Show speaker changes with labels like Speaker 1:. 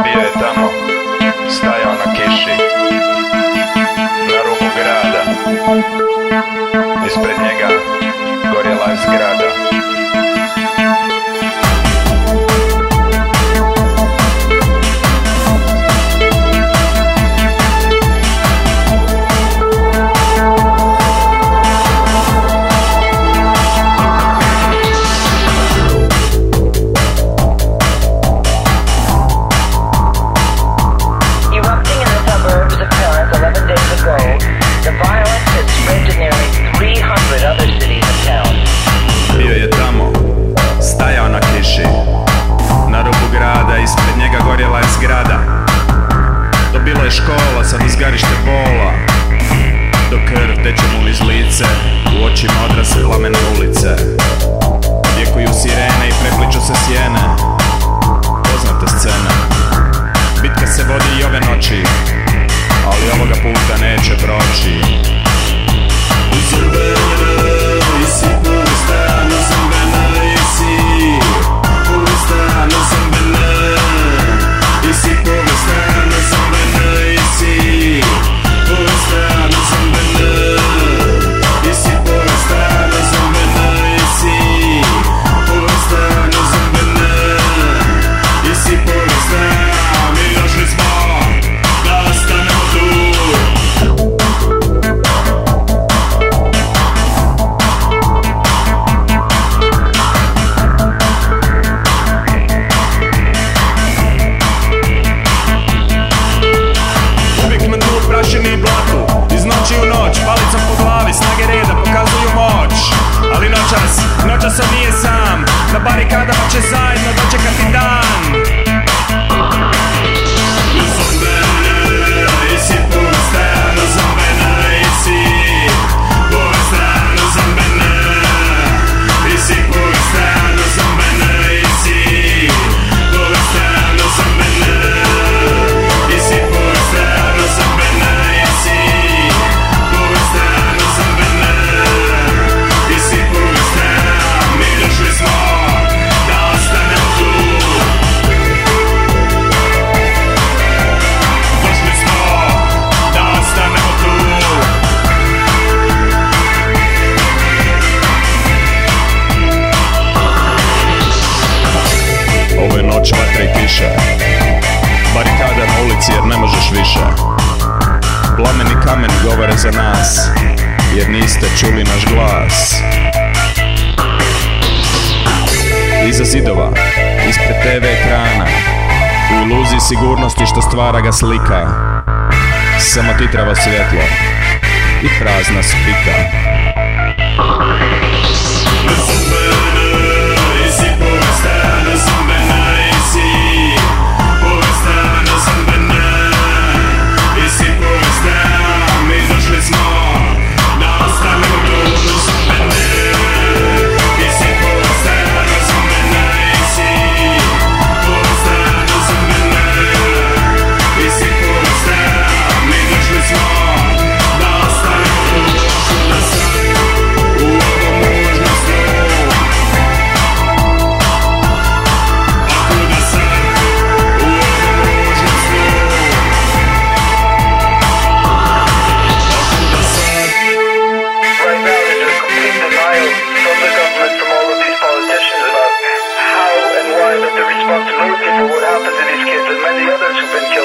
Speaker 1: Bio je tamo, stajao na kiši, na rubu grada. Ispred njega gorjela je zgrada. Bio je tamo, stajao na kiši, na rubu grada, ispred njega gorjela je zgrada. To bilo je škola, sad izgarište bola, dok krv teče mu iz lice, u očima odrasle plamene ulice. Odjekuju sirene i prepliču se sjene, poznate scene. Bitka se vodi i ove noći, ali ovoga puta neće proći. Noćas on nije sam, na barikadama će zajedno dočekati dan. Noć, vatra i tiša, barikada na ulici jer ne možeš više. Plameni kameni govore za nas, jer niste čuli naš glas. Iza zidova, ispred TV ekrana, u iluziji sigurnosti što stvara ga slika. Samo titravo svjetlo i prazna spika.
Speaker 2: For what happened to these kids and many others who've been killed.